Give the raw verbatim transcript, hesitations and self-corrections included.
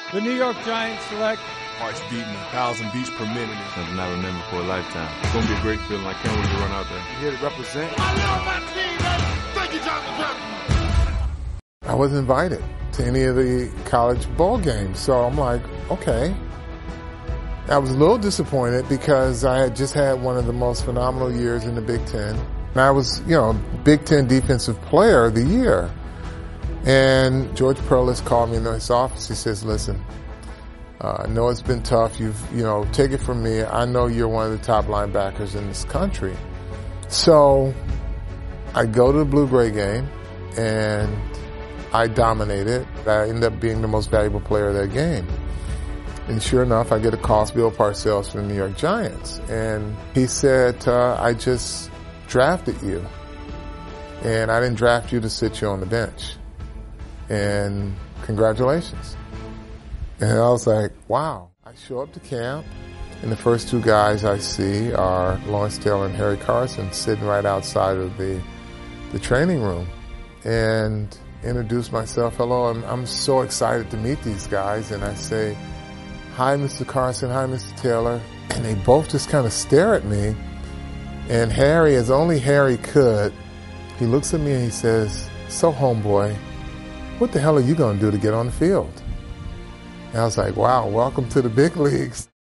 The New York Giants select heart's beating a thousand beats per minute. Something I remember for a lifetime. It's going to be a great feeling. I can't wait to run out there. Here to represent. I love my team, man. Thank you, Jonathan Jackson. I wasn't invited to any of the college bowl games, so I'm like, okay. I was a little disappointed because I had just had one of the most phenomenal years in the Big Ten. And I was, you know, Big Ten Defensive Player of the Year. And George Perles called me in his office. He says, listen, uh, I know it's been tough. You've, you know, take it from me. I know you're one of the top linebackers in this country. So I go to the Blue-Gray game and I dominated. I ended up being the most valuable player of that game. And sure enough, I get a call from Bill Parcells from the New York Giants. And he said, uh, I just drafted you. And I didn't draft you to sit you on the bench. And congratulations. And I was like, wow. I show up to camp, and the first two guys I see are Lawrence Taylor and Harry Carson sitting right outside of the the training room. And introduce myself. Hello, I'm, I'm so excited to meet these guys. And I say, hi, Mister Carson, hi, Mister Taylor. And they both just kind of stare at me. And Harry, as only Harry could, he looks at me and he says, so homeboy, what the hell are you going to do to get on the field? And I was like, wow, welcome to the big leagues.